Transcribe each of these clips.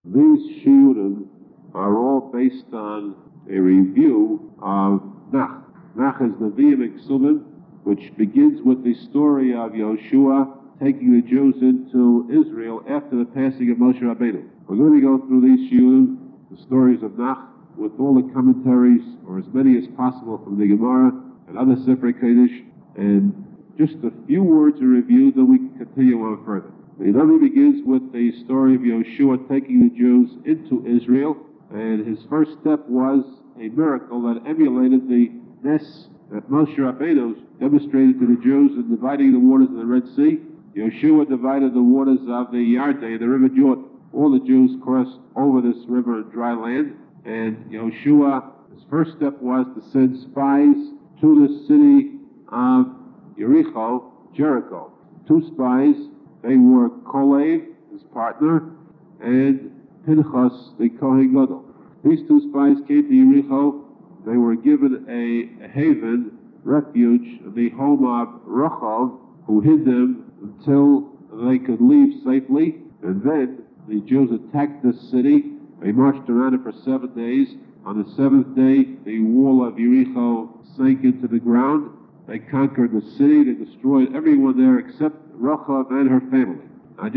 These shiurim are all based on a review of Nach. Nach is Nevi'im Ksubim, which begins with the story of Yoshua taking the Jews into Israel after the passing of Moshe Rabbeinu. We're going to go through these shiurim, the stories of Nach, with all the commentaries, or as many as possible, from the Gemara and other Sefer Kodesh, and just a few words of review, then we can continue on further. The Navi begins with the story of Yoshua taking the Jews into Israel, and his first step was a miracle that emulated the Nes that Moshe Rabbeinu demonstrated to the Jews in dividing the waters of the Red Sea. Yoshua divided the waters of the Yarden, the River Jordan. All the Jews crossed over this river in dry land, and Yoshua, his first step was to send spies to the city of Jericho. Two spies, they were Kolev, his partner, and Pinchas, the Kohen Gadol. These two spies came to Jericho. They were given a haven, refuge, in the home of Rachav, who hid them until they could leave safely. And then the Jews attacked this city. They marched around it for 7 days. On the seventh day, the wall of Jericho sank into the ground. They conquered the city. They destroyed everyone there except Rachav and her family. Now,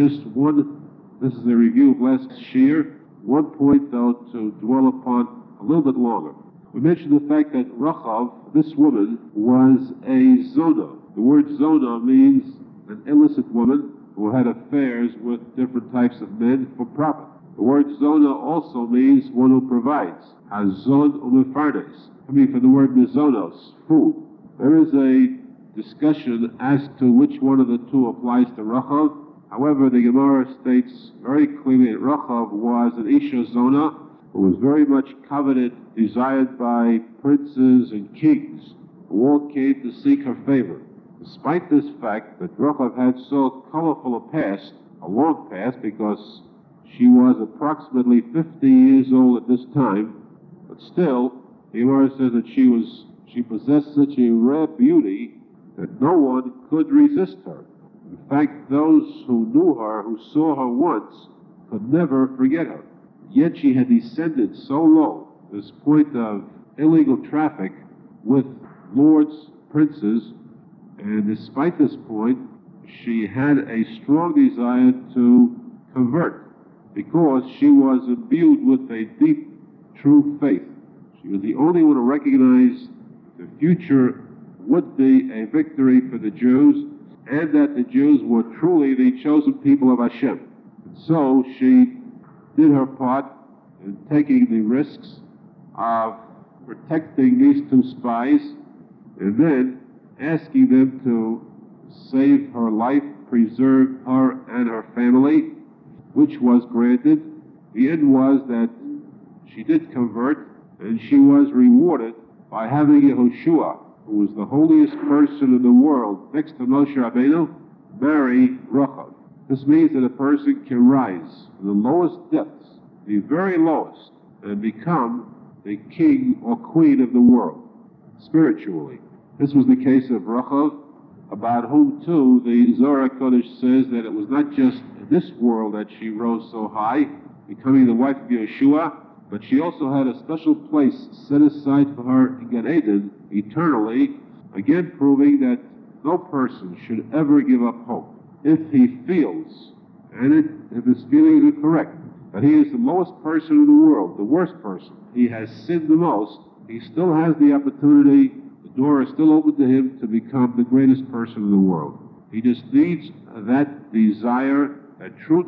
this is a review of last year. One point, though, to dwell upon a little bit longer. We mentioned the fact that Rachav, this woman, was a Zona. The word Zona means an illicit woman who had affairs with different types of men for profit. The word Zona also means one who provides. Hazon umefarnes, coming from the word mizonos, food. There is a discussion as to which one of the two applies to Rachav. However, the Gemara states very clearly that Rachav was an Isha Zona, who was very much coveted, desired by princes and kings, who all came to seek her favor. Despite this fact that Rachav had so colorful a past, a long past, because she was approximately 50 years old at this time, but still, the Gemara says that she possessed such a rare beauty that no one could resist her. In fact, those who knew her, who saw her once, could never forget her. Yet she had descended so low, this point of illegal traffic with lords, princes, and despite this point, she had a strong desire to convert, because she was imbued with a deep, true faith. She was the only one to recognize the future would be a victory for the Jews, and that the Jews were truly the chosen people of Hashem. And so she did her part in taking the risks of protecting these two spies, and then asking them to save her life, preserve her and her family, which was granted. The end was that she did convert, and she was rewarded by having Yehoshua, who was the holiest person in the world, next to Moshe Rabbeinu, marry Rachav. This means that a person can rise to the lowest depths, the very lowest, and become the king or queen of the world, spiritually. This was the case of Rachav, about whom, too, the Zohar Kodesh says that it was not just in this world that she rose so high, becoming the wife of Yeshua, but she also had a special place set aside for her in Gan Eden eternally, again proving that no person should ever give up hope. If he feels, and if his feelings are correct, that he is the lowest person in the world, the worst person, he has sinned the most, he still has the opportunity, the door is still open to him to become the greatest person in the world. He just needs that desire, that true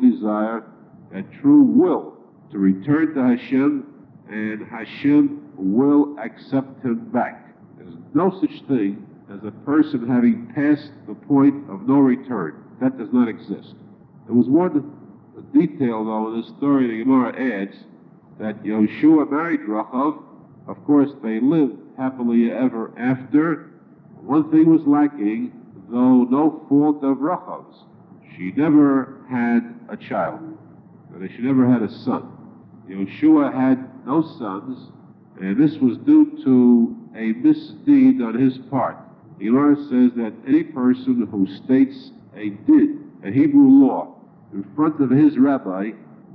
will, to return to Hashem, and Hashem will accept him back. There's no such thing as a person having passed the point of no return. That does not exist. There was one detail, though, in this story the Gemara adds, that Yoshua married Rachav. Of course, they lived happily ever after. One thing was lacking, though no fault of Rachav's. She never had a child. She never had a son. Yoshua had no sons, and this was due to a misdeed on his part. The Gemara says that any person who states a din, a Hebrew law, in front of his rabbi,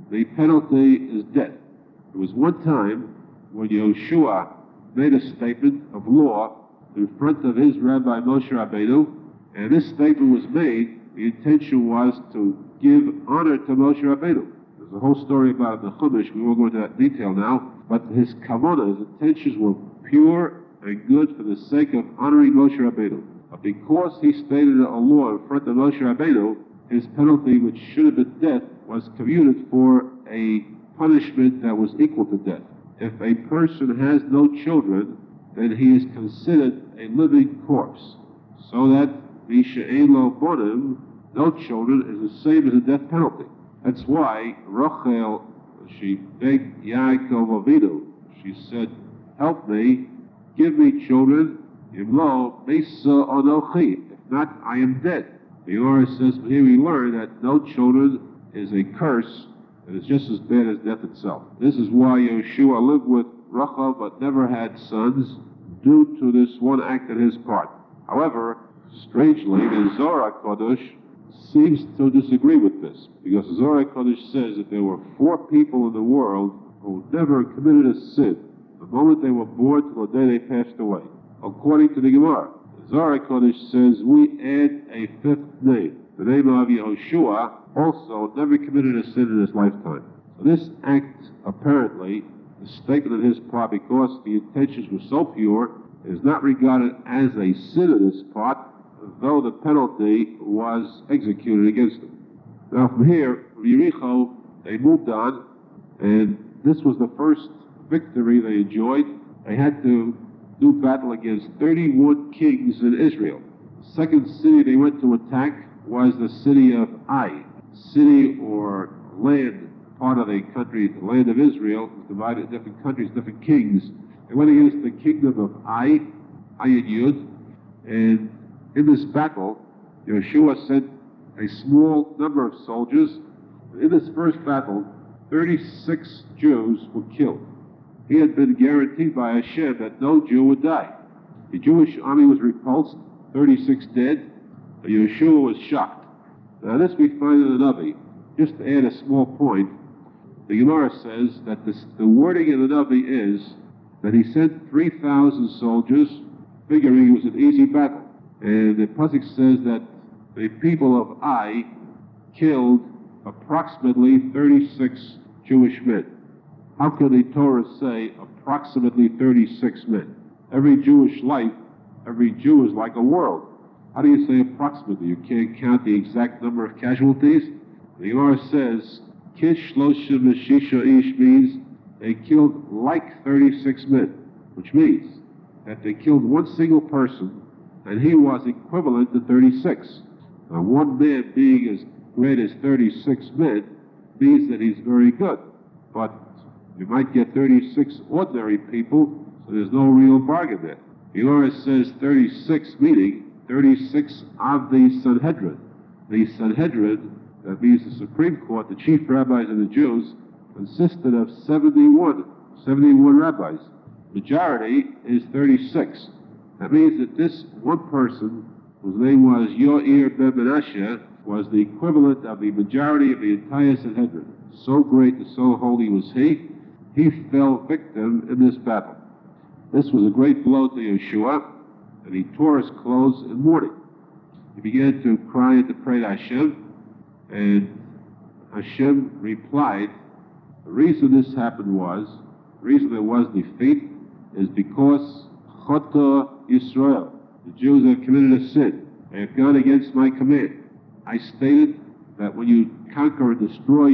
the penalty is death. There was one time when Yoshua made a statement of law in front of his Rabbi Moshe Rabbeinu, and this statement was made, the intention was to give honor to Moshe Rabbeinu. There's a whole story about it in the Chumash, we won't go into that detail now, but his kavanah, his intentions were pure and good for the sake of honoring Moshe Rabbeinu. But because he stated a law in front of Moshe Rabbeinu, his penalty, which should have been death, was commuted for a punishment that was equal to death. If a person has no children, then he is considered a living corpse. So that Misha Elo Bonim, no children, is the same as a death penalty. That's why Rachel, she begged Yaakov Avinu. She said, help me, give me children, Imlo, Mesa Onochi. If not, I am dead. The Gemara says, here we learn that no children is a curse, and it's just as bad as death itself. This is why Yeshua lived with Rachel but never had sons, due to this one act on his part. However, strangely, the Zohar Kodesh seems to disagree with this, because the Zohar Kodesh says that there were 4 people in the world who never committed a sin the moment they were born till the day they passed away. According to the Gemara, the Zohar Kodesh says we add a 5th name. The name of Yehoshua also never committed a sin in his lifetime. So this act, apparently, the statement on his part, because the intentions were so pure, is not regarded as a sin on his part, though the penalty was executed against him. Now from here, from Yericho, they moved on, and this was the first victory they enjoyed. They had to do battle against 31 kings in Israel. The second city they went to attack was the city of Ai. City or land, part of the country, the land of Israel, was divided into different countries, different kings. They went against the kingdom of Ai, Ayin Yud, and in this battle, Yeshua sent a small number of soldiers. In this first battle, 36 Jews were killed. He had been guaranteed by Hashem that no Jew would die. The Jewish army was repulsed, 36 dead, and Yeshua was shocked. Now this we find in the Navi. Just to add a small point, the Gemara says that the wording in the Navi is that he sent 3,000 soldiers, figuring it was an easy battle. And the Pasuk says that the people of Ai killed approximately 36 Jewish men. How can the Torah say approximately 36 men? Every Jewish life, every Jew is like a world. How do you say approximately? You can't count the exact number of casualties. The Gemara says, Kish Shloshim Meshisha Ish means they killed like 36 men, which means that they killed one single person, and he was equivalent to 36. Now, one man being as great as 36 men means that he's very good. But you might get 36 ordinary people, so there's no real bargain there. The Gemara says 36, meaning 36 of the Sanhedrin. The Sanhedrin, that means the Supreme Court, the chief rabbis of the Jews, consisted of 71 rabbis. Majority is 36. That means that this one person, whose name was Yoir ben Menashe, was the equivalent of the majority of the entire Sanhedrin. So great and so holy was he. He fell victim in this battle. This was a great blow to Yeshua, and he tore his clothes in mourning. He began to cry and to pray to Hashem, and Hashem replied, the reason this happened was, the reason there was defeat, is because Chota Yisrael, the Jews have committed a sin. They have gone against my command. I stated that when you conquer and destroy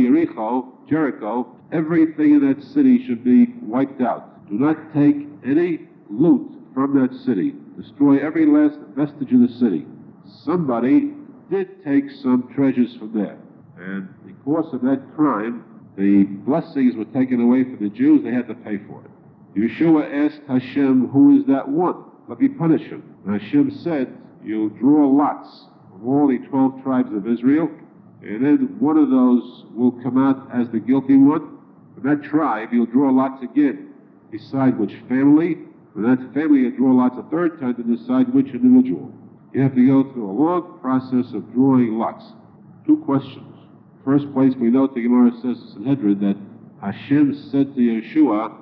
Jericho, everything in that city should be wiped out. Do not take any loot from that city. Destroy every last vestige of the city. Somebody did take some treasures from there. And because of that crime, the blessings were taken away from the Jews. They had to pay for it. Yeshua asked Hashem, who is that one? Let me punish him. And Hashem said, you'll draw lots of all the 12 tribes of Israel, and then one of those will come out as the guilty one. From that tribe, you'll draw lots again. Decide which family. From that family, you'll draw lots a third time to decide which individual. You have to go through a long process of drawing lots. 2 questions. First place we know, the Gemara says in Sanhedrin that Hashem said to Yeshua,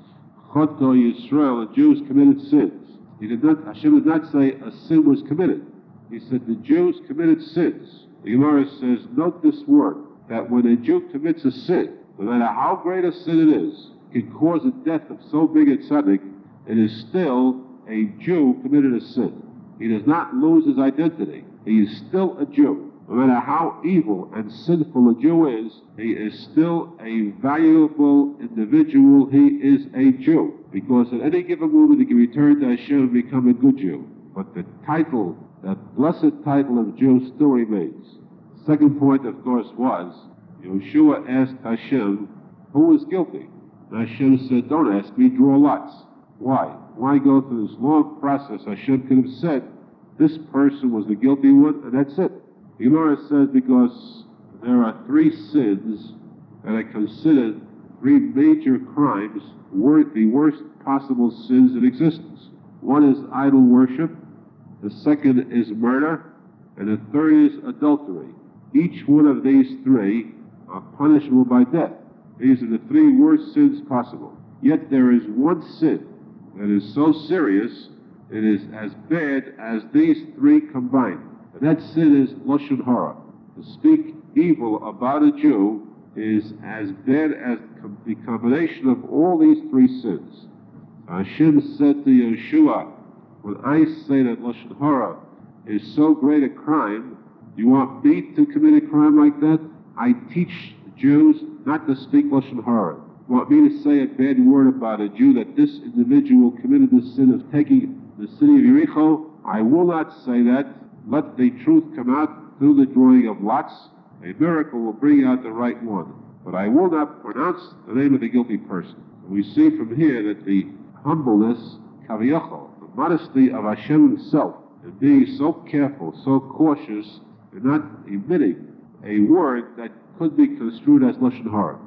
Choto Yisrael, the Jews committed sins. Hashem did not say a sin was committed. He said the Jews committed sins. The Gemara says, note this word, that when a Jew commits a sin, no matter how great a sin it is, it can cause the death of so big a tzaddik, it is still a Jew committed a sin. He does not lose his identity. He is still a Jew. No matter how evil and sinful a Jew is, he is still a valuable individual. He is a Jew. Because at any given moment he can return to Hashem and become a good Jew. But the title, that blessed title of Jew, still remains. Second point, of course, was Yeshua asked Hashem, who was guilty? And Hashem said, don't ask me, draw lots. Why? Why go through this long process? Hashem could have said, this person was the guilty one, and that's it. The Gemara says because there are three sins that are considered three major crimes, the worst possible sins in existence. One is idol worship, the second is murder, and the third is adultery. Each one of these three are punishable by death. These are the three worst sins possible. Yet there is one sin that is so serious, it is as bad as these three combined. And that sin is Lashon Hara. To speak evil about a Jew is as bad as the combination of all these three sins. Hashem said to Yeshua, when I say that Lashon Hara is so great a crime, you want me to commit a crime like that? I teach Jews not to speak Lashon Hara. You want me to say a bad word about a Jew that this individual committed the sin of taking the city of Yericho? I will not say that. Let the truth come out through the drawing of lots. A miracle will bring out the right one. But I will not pronounce the name of the guilty person. We see from here that the humbleness, kaviyachol, the modesty of Hashem himself, and being so careful, so cautious, and not emitting a word that could be construed as Lashon Hara.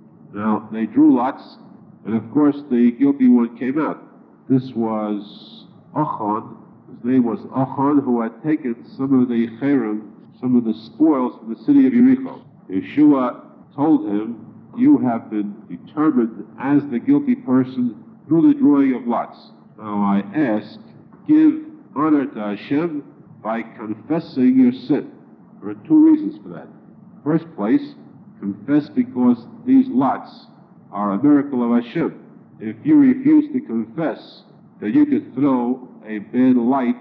Now, they drew lots, and of course the guilty one came out. This was Achan. His name was Achan, who had taken some of the cherem, some of the spoils from the city of Yericho. Yeshua told him, you have been determined as the guilty person through the drawing of lots. Now I ask, give honor to Hashem by confessing your sin. There are two reasons for that. First place, confess because these lots are a miracle of Hashem. If you refuse to confess, then you could throw a bad light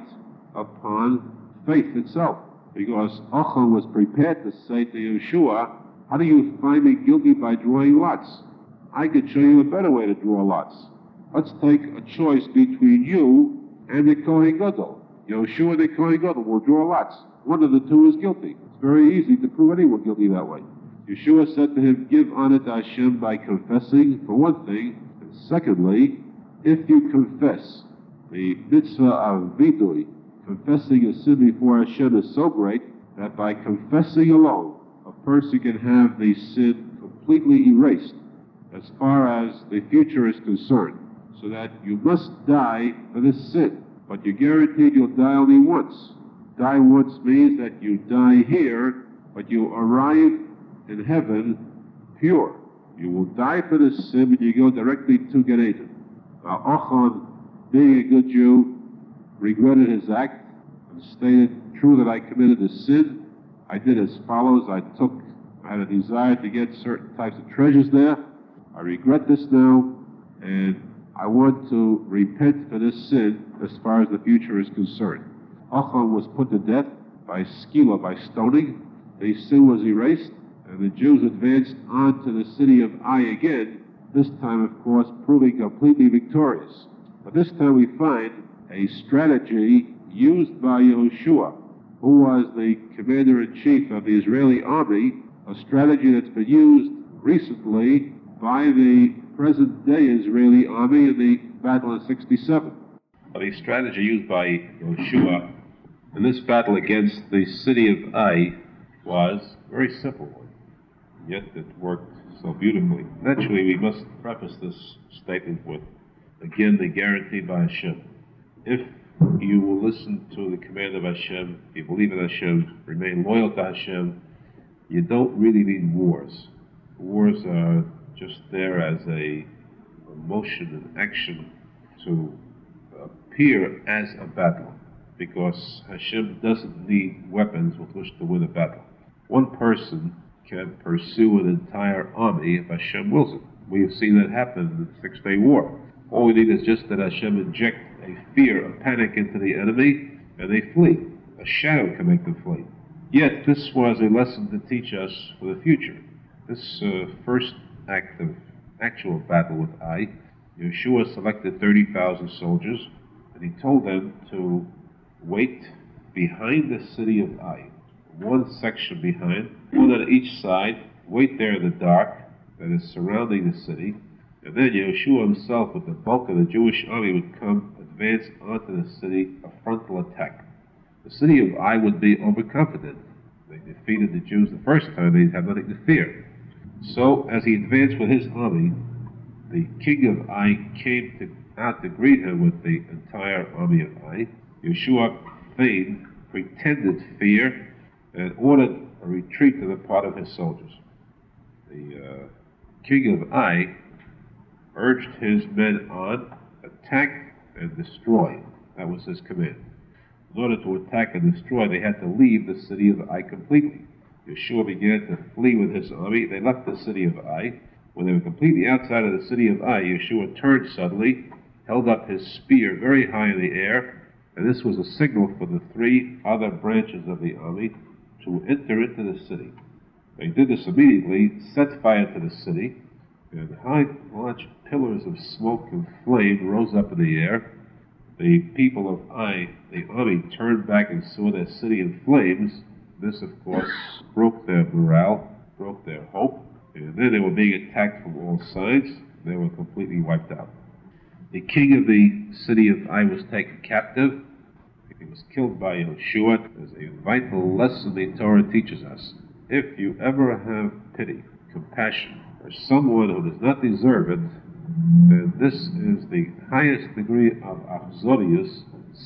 upon faith itself. Because Achan was prepared to say to Yeshua, how do you find me guilty by drawing lots? I could show you a better way to draw lots. Let's take a choice between you and the Kohen Gadol. Yeshua and the Kohen Gadol will draw lots. One of the two is guilty. It's very easy to prove anyone guilty that way. Yeshua said to him, give honor to Hashem by confessing, for one thing. And secondly, if you confess, the mitzvah of vidui, confessing a sin before Hashem, is so great that by confessing alone, a person can have the sin completely erased as far as the future is concerned. So that you must die for this sin, but you're guaranteed you'll die only once. Die once means that you die here, but you arrive in heaven pure. You will die for this sin, but you go directly to Gan Eden. Now, Achan, being a good Jew, regretted his act and stated, true that I committed a sin. I did as follows. I had a desire to get certain types of treasures there. I regret this now, and I want to repent for this sin as far as the future is concerned. Achan was put to death by skila, by stoning. The sin was erased, and the Jews advanced on to the city of Ai again, this time, of course, proving completely victorious. But this time we find a strategy used by Yehoshua, who was the commander-in-chief of the Israeli army, a strategy that's been used recently by the present-day Israeli army in the battle of 67. The strategy used by Yehoshua in this battle against the city of Ai was a very simple one, yet it worked so beautifully. Naturally, we must preface this statement with, again, the guarantee by Hashem. If you will listen to the command of Hashem, if you believe in Hashem, remain loyal to Hashem, You don't really need wars. Wars are just there as a motion and action to appear as a battle, because Hashem doesn't need weapons with which to win a battle. One person can pursue an entire army if Hashem wills it. We have seen that happen in the Six-Day War. All we need is just that Hashem inject a fear, a panic into the enemy, and they flee. A shadow can make them flee. Yet this was a lesson to teach us for the future. This first act of actual battle with Ai, Yeshua selected 30,000 soldiers, and he told them to wait behind the city of Ai, one section behind, one on each side, wait there in the dark that is surrounding the city, and then Yeshua himself with the bulk of the Jewish army would come, advance onto the city, a frontal attack. The city of Ai would be overconfident. They defeated the Jews the first time, they'd have nothing to fear. So, as he advanced with his army, the king of Ai came out to greet him with the entire army of Ai. Yeshua feigned, pretended fear, and ordered a retreat to the part of his soldiers. The king of Ai urged his men on, attack and destroy. That was his command. In order to attack and destroy, they had to leave the city of Ai completely. Yeshua began to flee with his army. They left the city of Ai. When they were completely outside of the city of Ai, Yeshua turned suddenly, held up his spear very high in the air, and this was a signal for the three other branches of the army to enter into the city. They did this immediately, set fire to the city, and large pillars of smoke and flame rose up in the air. The people of Ai, the army, turned back and saw their city in flames. This, of course, broke their morale, broke their hope, and then they were being attacked from all sides. They were completely wiped out. The king of the city of Ai was taken captive. He was killed by Yeshua. There's a vital lesson the Torah teaches us. If you ever have pity, compassion for someone who does not deserve it, then this is the highest degree of achzorius,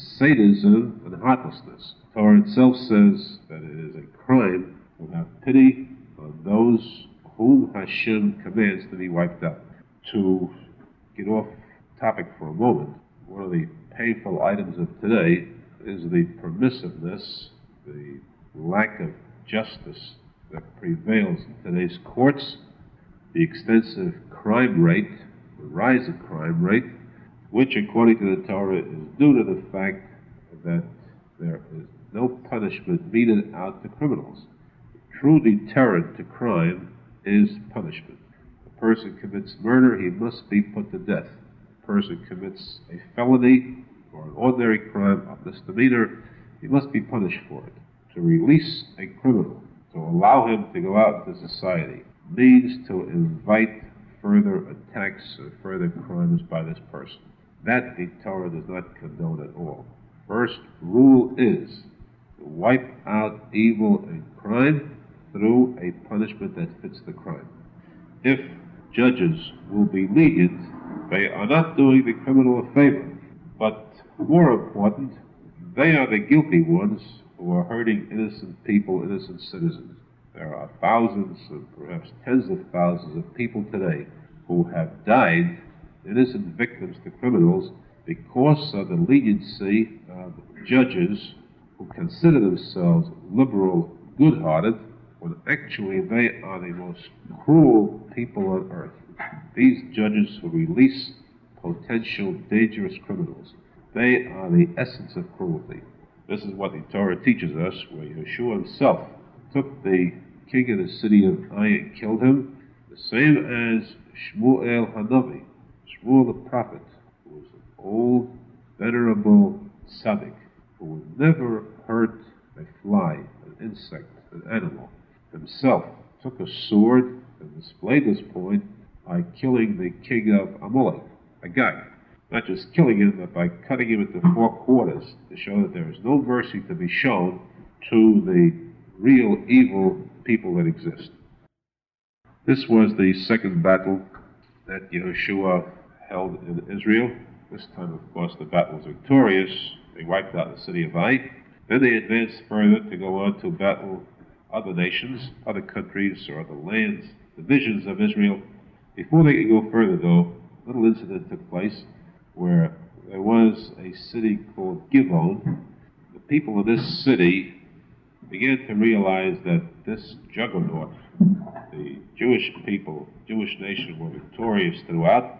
sadism, and heartlessness. The Torah itself says that it is a crime to have pity on those whom Hashem commands to be wiped out. To get off topic for a moment, one of the painful items of today is the permissiveness, the lack of justice that prevails in today's courts, the extensive crime rate, the rise of crime rate, which according to the Torah is due to the fact that there is no punishment meted out to criminals. The true deterrent to crime is punishment. If a person commits murder, he must be put to death. If a person commits a felony or an ordinary crime, a misdemeanor, he must be punished for it. To release a criminal, to allow him to go out into society, means to invite further attacks or further crimes by this person. That the Torah does not condone at all. First rule is to wipe out evil and crime through a punishment that fits the crime. If judges will be lenient, they are not doing the criminal a favor. But more important, they are the guilty ones who are hurting innocent people, innocent citizens. There are thousands and perhaps tens of thousands of people today who have died, innocent victims to criminals, because of the leniency of judges who consider themselves liberal, good-hearted, when actually they are the most cruel people on earth. These judges who release potential dangerous criminals, they are the essence of cruelty. This is what the Torah teaches us, where Yeshua himself took the king of the city of Ai and killed him, the same as Shmuel Hanavi, Shmuel the prophet, who was an old, venerable tzaddik, who would never hurt a fly, an insect, an animal, himself took a sword and displayed this point by killing the king of Amalek, Agag. Not just killing him, but by cutting him into 4 quarters to show that there is no mercy to be shown to the real evil people that exist. This was the second battle that Yeshua held in Israel. This time, of course, the battle was victorious. They wiped out the city of Ai. Then they advanced further to go on to battle other nations, other countries, or other lands, divisions of Israel. Before they could go further, though, a little incident took place where there was a city called Givon. The people of this city began to realize that this juggernaut, the Jewish people, Jewish nation, were victorious throughout,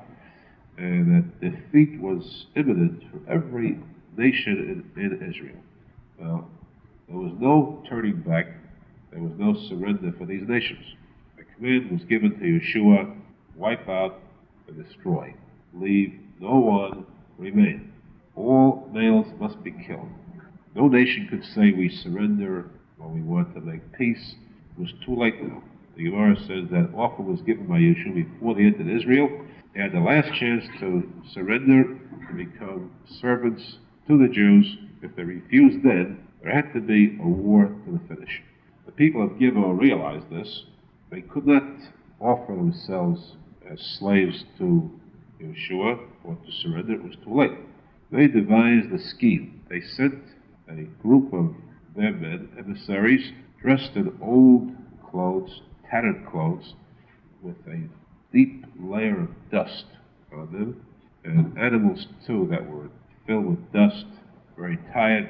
and that defeat was imminent for every nation in Israel. Well, there was no turning back. There was no surrender for these nations. The command was given to Yeshua, wipe out and destroy. Leave no one remain. All males must be killed. No nation could say we surrender or we want to make peace. It was too late now. The Gemara says that offer was given by Yeshua before they entered Israel. They had the last chance to surrender, to become servants to the Jews. If they refused then, there had to be a war to the finish. The people of Givon realized this. They could not offer themselves as slaves to Yeshua or to surrender. It was too late. They devised a scheme. They sent a group of their men, emissaries, dressed in old clothes, tattered clothes, with a deep layer of dust on them, and animals too that were filled with dust, very tired.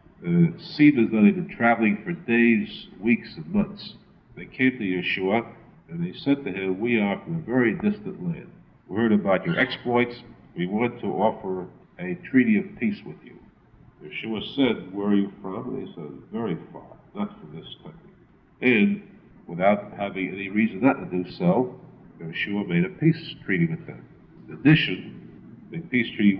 It seemed as though they'd been traveling for days, weeks, and months. They came to Yeshua, and they said to him, "We are from a very distant land. We heard about your exploits. We want to offer a treaty of peace with you." Yeshua said, "Where are you from?" And they said, "Very far, not from this country." And without having any reason not to do so, Yeshua made a peace treaty with them. In addition, the peace treaty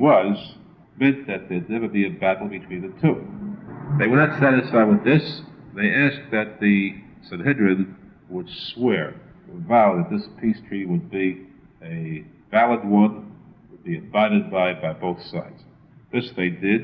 meant that there'd never be a battle between the two. They were not satisfied with this. They asked that the Sanhedrin would swear, would vow that this peace treaty would be a valid one, would be abided by both sides. This they did.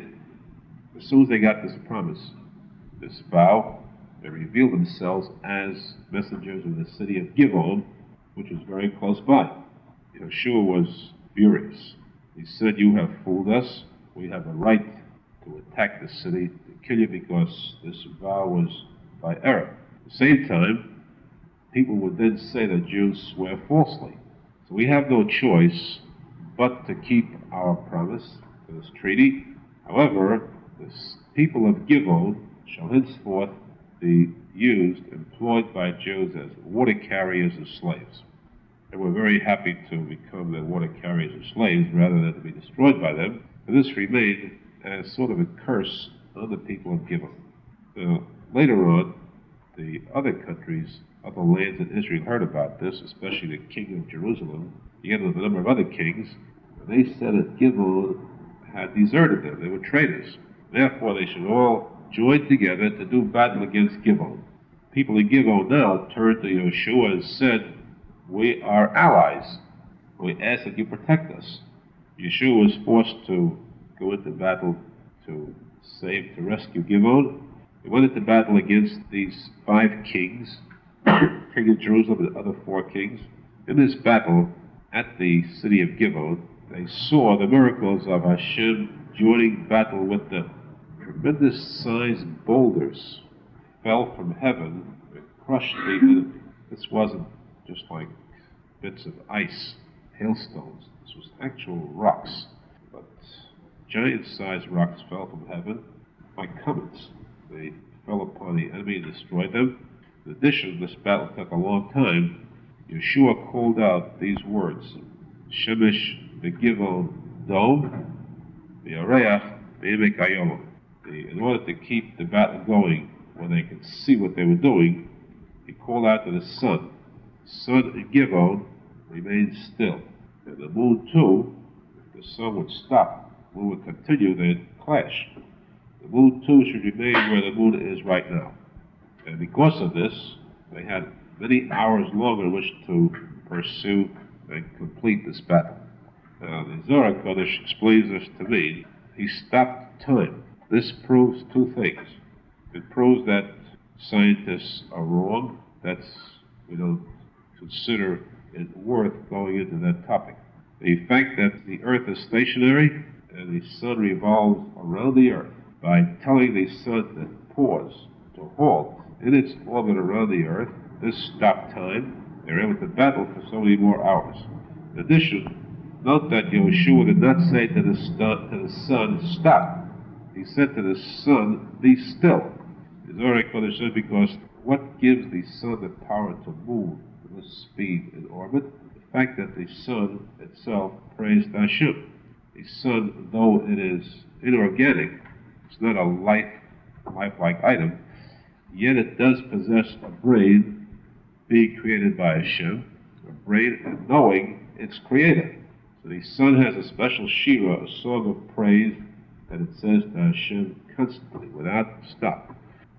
As soon as they got this promise, this vow, they revealed themselves as messengers of the city of Givon, which was very close by. Yeshua was furious. He said, "You have fooled us. We have a right to attack the city, to kill you, because this vow was by error." At the same time, people would then say that Jews swear falsely. So we have no choice but to keep our promise to this treaty. However, the people of Givon shall henceforth be employed by Jews as water carriers and slaves. And we're very happy to become their water carriers and slaves rather than to be destroyed by them. And this remained as sort of a curse on the people of Givon. Now, later on, the other countries, other lands in Israel heard about this, especially the king of Jerusalem, together with a number of other kings, and they said that Givon had deserted them. They were traitors. Therefore, they should all join together to do battle against Givon. People in Givon now turned to Yeshua and said, "We are allies. We ask that you protect us." Yeshua was forced to go into battle to rescue Givon. He went into battle against these 5 kings, king of Jerusalem and the other 4 kings. In this battle, at the city of Givon, they saw the miracles of Hashem joining battle with them. Tremendous sized boulders fell from heaven and crushed the enemy. This wasn't just like bits of ice, hailstones. This was actual rocks. But giant-sized rocks fell from heaven like comets. They fell upon the enemy and destroyed them. In addition, this battle took a long time. Yeshua called out these words, "Shemesh v'givon dom, v'yareach v'emek hayom." In order to keep the battle going, when they could see what they were doing, he called out to the sun. The sun in Givon remained still. And the moon too, if the sun would stop, the moon would continue, they'd clash. The moon too should remain where the moon is right now. And because of this, they had many hours longer in which to pursue and complete this battle. Now, the Zohar Kodesh explains this to me. He stopped time. This proves 2 things. It proves that scientists are wrong. We don't consider it worth going into that topic. The fact that the earth is stationary and the sun revolves around the earth, by telling the sun to pause, to halt, in its orbit around the Earth. This stopped time. They were able to battle for so many more hours. In addition, note that Yeshua did not say to the sun, stop. He said to the sun, be still. The Zohar Kodesh said, because what gives the sun the power to move with this speed in orbit? The fact that the sun itself praised Hashem. The sun, though it is inorganic, it's not a lifelike item, yet it does possess a brain being created by Hashem, a brain and knowing its creator. So the sun has a special shira, a song of praise, that it says to Hashem constantly, without stop.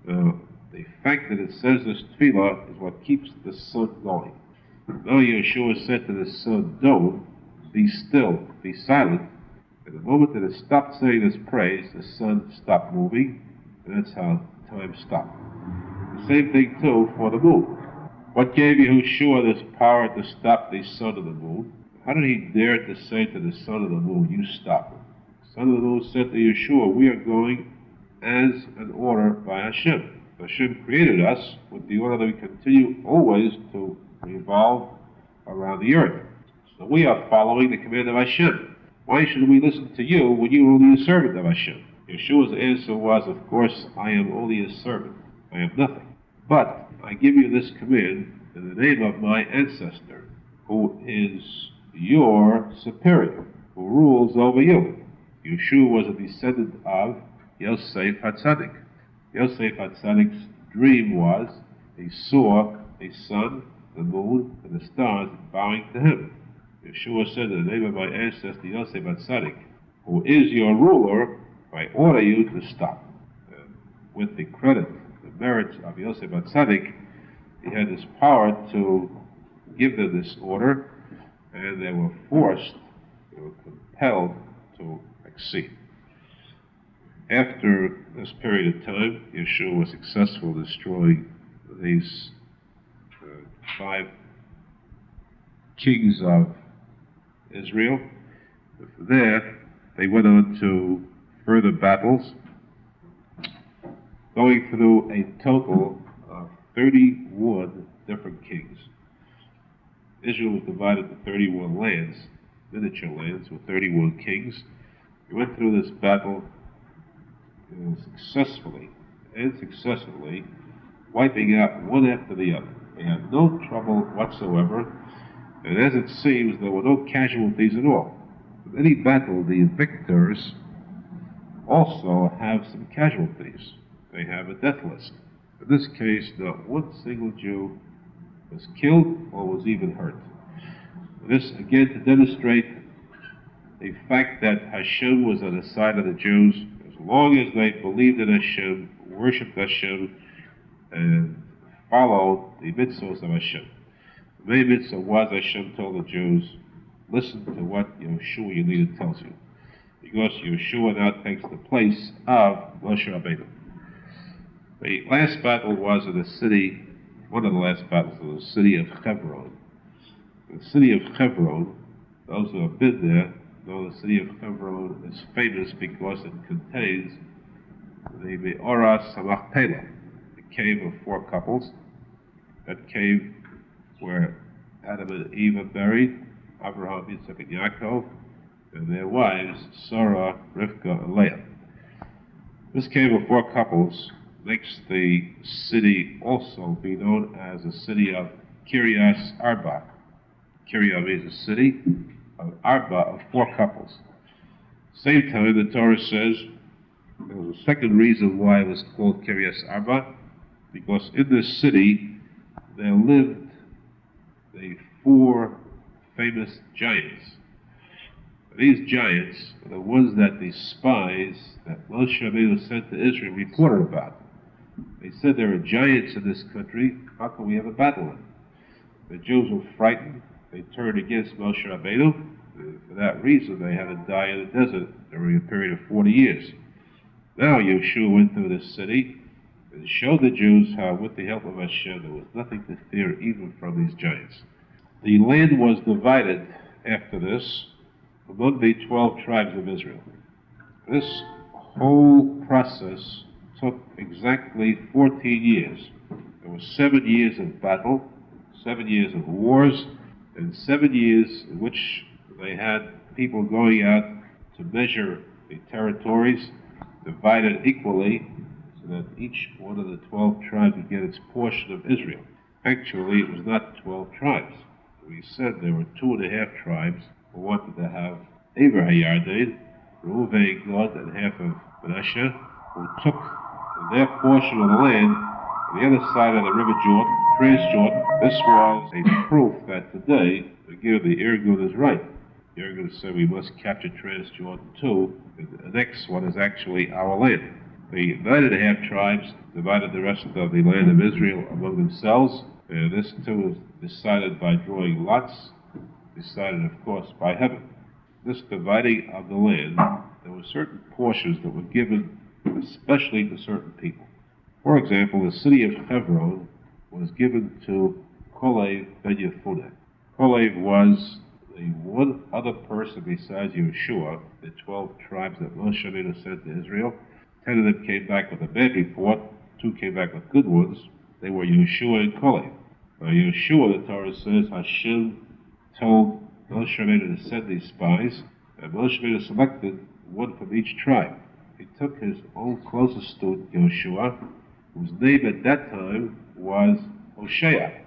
The fact that it says this tefillah is what keeps the sun going. Now Yeshua said to the sun, don't, be still, be silent. And the moment that it stopped saying this praise, the sun stopped moving, and that's how time stopped. The same thing, too, for the moon. What gave Yeshua this power to stop the sun and the moon? How did he dare to say to the sun and the moon, you stop? The sun and the moon said to Yeshua, we are going as an order by Hashem. Hashem created us with the order that we continue always to revolve around the earth. So we are following the command of Hashem. Why should we listen to you when you are only a servant of Hashem? Yeshua's answer was, of course, I am only a servant. I am nothing. But I give you this command in the name of my ancestor, who is your superior, who rules over you. Yeshua was a descendant of Yosef HaTzadik. Yosef HaTzadik's dream was he saw the sun, the moon, and the stars bowing to him. Yeshua said, in the name of my ancestor Yosef HaTzadik, who is your ruler, I order you to stop. With the credit, the merits of Yosef HaTzadik, he had this power to give them this order, and they were forced, they were compelled to accede. After this period of time, Yeshua was successful in destroying these 5 kings of Israel. From there, they went on to further battles, going through a total of 31 different kings. Israel was divided into 31 lands, miniature lands, with 31 kings. They went through this battle successfully, wiping out one after the other. They had no trouble whatsoever, and as it seems, there were no casualties at all. In any battle, the victors also have some casualties. They have a death list. In this case, not one single Jew was killed or was even hurt. This, again, to demonstrate the fact that Hashem was on the side of the Jews. As long as they believed in Hashem, worshipped Hashem, and followed the mitzvahs of Hashem. The main mitzvah was Hashem told the Jews, listen to what Yeshua your leader tells you. Because Yeshua now takes the place of Moshe Rabbeinu. The last battle was in the city, one of the last battles was the city of Hebron. The city of Hebron, those who have been there, know the city of Hebron is famous because it contains the Me'ora Samachpelah, the cave of 4 couples. That cave where Adam and Eve are buried, Abraham, Yitzchak, and Yaakov, and their wives, Sarah, Rivka, and Leah. This cave of 4 couples makes the city also be known as the city of Kiryas Arba. Kiryas means a city of Arba, of 4 couples. Same time, the Torah says there was a second reason why it was called Kiryas Arba, because in this city there lived the 4 famous giants. These giants are the ones that the spies that Moshe Rabbeinu sent to Israel reported about. They said there are giants in this country, how can we have a battle? The Jews were frightened, they turned against Moshe Rabbeinu, and for that reason they had to die in the desert during a period of 40 years. Now Yeshua went through this city and showed the Jews how with the help of Hashem there was nothing to fear even from these giants. The land was divided after this among the 12 tribes of Israel. This whole process took exactly 14 years. There were 7 years of battle, 7 years of wars, and 7 years in which they had people going out to measure the territories, divided equally, so that each one of the 12 tribes would get its portion of Israel. Actually, it was not 12 tribes. We said there were 2.5 tribes who wanted to have Eber HaYarden, Reuven, Gad, and half of Manasseh, who took their portion of the land on the other side of the River Jordan, Trans-Jordan. This was a proof that today, again, the Irgun is right. The Irgun said we must capture Trans-Jordan too, and the next one is actually our land. The 9.5 tribes divided the rest of the land of Israel among themselves, and this too was decided by drawing lots, decided, of course, by heaven. This dividing of the land, there were certain portions that were given especially to certain people. For example, the city of Hebron was given to Kolev ben Yefuneh. Kolev was the one other person besides Yeshua, the 12 tribes that Moshe Rabbeinu sent to Israel. 10 of them came back with a bad report, 2 came back with good ones. They were Yeshua and Kolev. Yeshua, the Torah says, Hashem told Moshe Rabbeinu to send these spies, and Moshe Rabbeinu selected one from each tribe. He took his own closest student, Yeshua, whose name at that time was Hosea.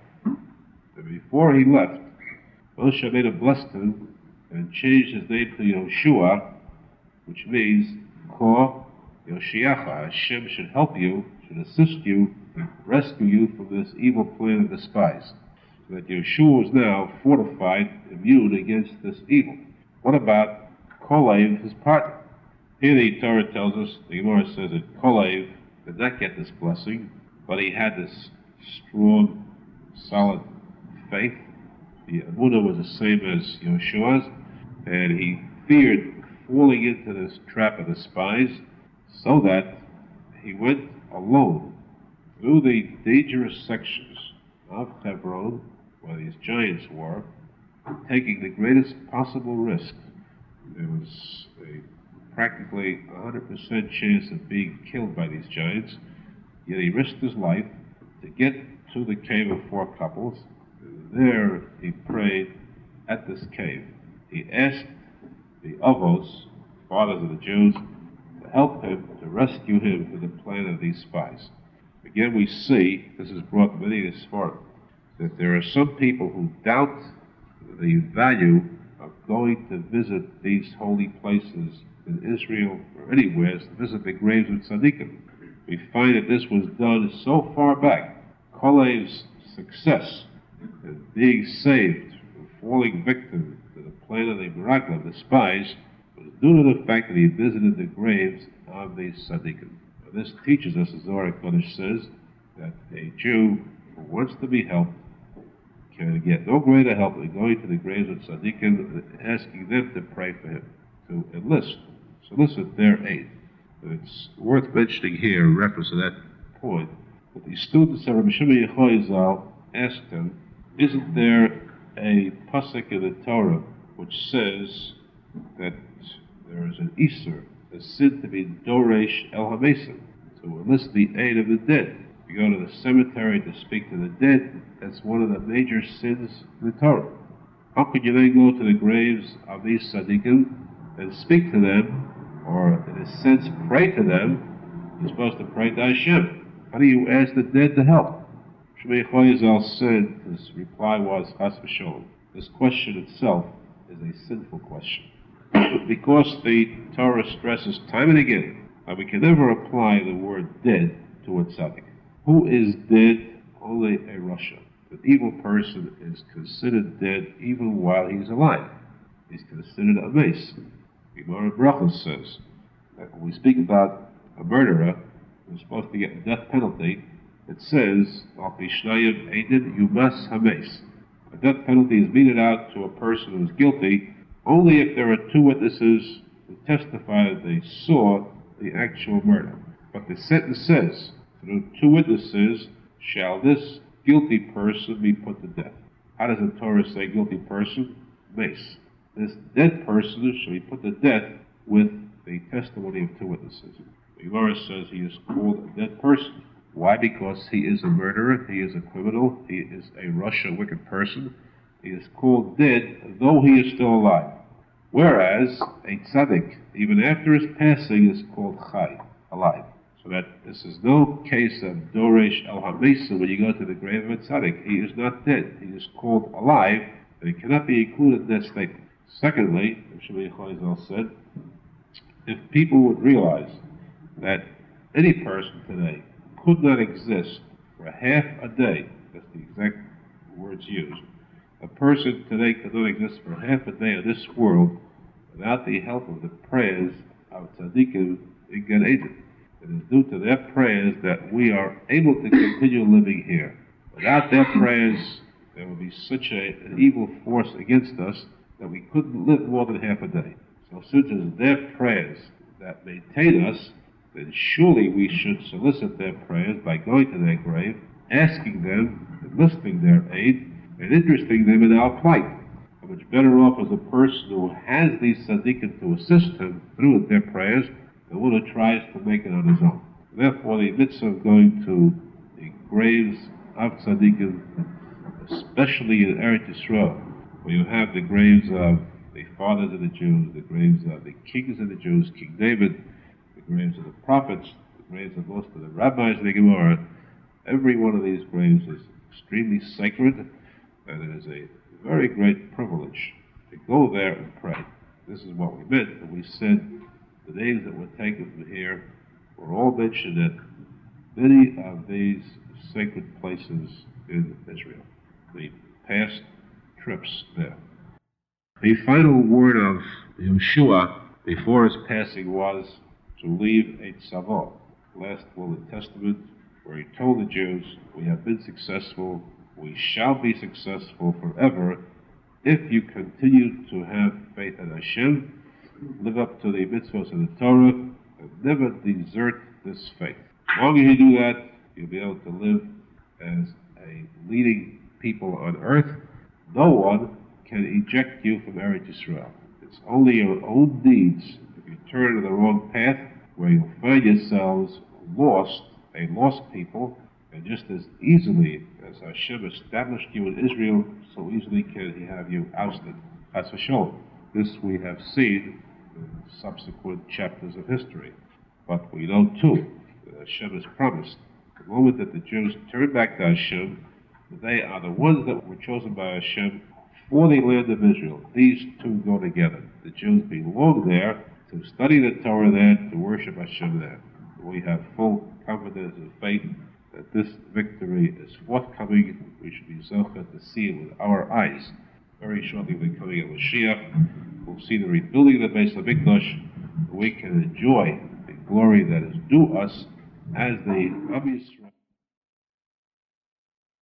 And before he left, Moshe Rabbeinu blessed him and changed his name to Yoshua, which means, Ko Yoshiacha. Hashem should help you, should assist you, rescue you from this evil plan of the spies. So that Yeshua is now fortified, immune against this evil. What about Kolev, his partner? Here the Torah tells us, the Gemara says that Kolev did not get this blessing, but he had this strong, solid faith. The Amunah was the same as Yeshua's, and he feared falling into this trap of the spies, so that he went alone through the dangerous sections of Hebron, where these giants were, taking the greatest possible risk. There was practically 100% chance of being killed by these giants, yet he risked his life to get to the cave of 4 couples. There he prayed at this cave. He asked the Avos, fathers of the Jews, to help him, to rescue him from the plan of these spies. Again, we see, this has brought many to Sfardim, that there are some people who doubt the value of going to visit these holy places in Israel or anywhere, to visit the graves of tzaddikim. We find that this was done so far back. Kolev's success in being saved from falling victim to the plan of the Meraglim, the spies, was due to the fact that he visited the graves of these tzaddikim. This teaches us, as Zohar Kodesh says, that a Jew who wants to be helped can get no greater help than going to the graves of tzaddikim and asking them to pray for him, to solicit their aid. It's worth mentioning here, in reference to that point, that the students of Rabbi Shimon Yochai Zal asked him, isn't there a pasuk in the Torah which says that there is an Isur, a sin to be Doresh El HaMesim, to enlist the aid of the dead? You go to the cemetery to speak to the dead, that's one of the major sins in the Torah. How could you then go to the graves of these tzaddikim and speak to them, or in a sense pray to them? You're supposed to pray to Hashem. How do you ask the dead to help? Shmei Choyazal said, his reply was, Chas v'sholom, this question itself is a sinful question. Because the Torah stresses time and again that we can never apply the word dead to a tzaddik. Who is dead? Only a rasha. The evil person is considered dead even while he's alive. He's considered a mace. Gemara Brachos says that when we speak about a murderer who's supposed to get the death penalty, it says, Al Pishnayim Eidin Yumas Hames. A death penalty is meted out to a person who is guilty only if there are 2 witnesses who testify that they saw the actual murder. But the sentence says, through 2 witnesses shall this guilty person be put to death. How does the Torah say guilty person? Mace. This dead person shall be put to death with the testimony of 2 witnesses. The Gemara says he is called a dead person. Why? Because he is a murderer, he is a criminal, he is a Russian wicked person. He is called dead, though he is still alive. Whereas a tzaddik, even after his passing, is called chai, alive. So that this is no case of doresh el hamesa when you go to the grave of a tzaddik. He is not dead. He is called alive, and he cannot be included in that statement. Secondly, Shimei Chazal said, if people would realize that any person today could not exist for half a day, that's the exact words used, a person today could not exist for half a day in this world without the help of the prayers of tzaddikim in Gan Eden. It is due to their prayers that we are able to continue living here. Without their prayers, there would be such an evil force against us that we couldn't live more than half a day. So since it's their prayers that maintain us, then surely we should solicit their prayers by going to their grave, asking them, enlisting their aid, and interesting them in our plight. How much better off is a person who has these tzaddikim to assist him through their prayers than one who tries to make it on his own. Therefore, the mitzvah of going to the graves of tzaddikim, especially in Eretz Yisrael, where you have the graves of the fathers of the Jews, the graves of the kings of the Jews, King David, the graves of the prophets, the graves of most of the rabbis of the Gemara, every one of these graves is extremely sacred, and it is a very great privilege to go there and pray. This is what we meant when we said the names that were taken from here were all mentioned at many of these sacred places in Israel, the past trips there. The final word of Yeshua before his passing was to leave a tzavah, last will and testament, where he told the Jews, we have been successful, we shall be successful forever if you continue to have faith in Hashem, live up to the mitzvahs of the Torah, and never desert this faith. As long as you do that, you'll be able to live as a leading people on earth. No one can eject you from Eretz Yisrael. It's only your own deeds, if you turn to the wrong path, where you'll find yourselves lost, a lost people, and just as easily as Hashem established you in Israel, so easily can he have you ousted. That's for sure. This we have seen in subsequent chapters of history. But we know too that Hashem has promised the moment that the Jews turn back to Hashem, they are the ones that were chosen by Hashem for the land of Israel. These two go together. The Jews belong there to study the Torah there, to worship Hashem there. We have full confidence and faith that this victory is forthcoming. We should be zocheh to see it with our eyes. Very shortly, the coming of Mashiach, we'll see the rebuilding of the Beis HaMikdash. We can enjoy the glory that is due us as the Am Yisrael.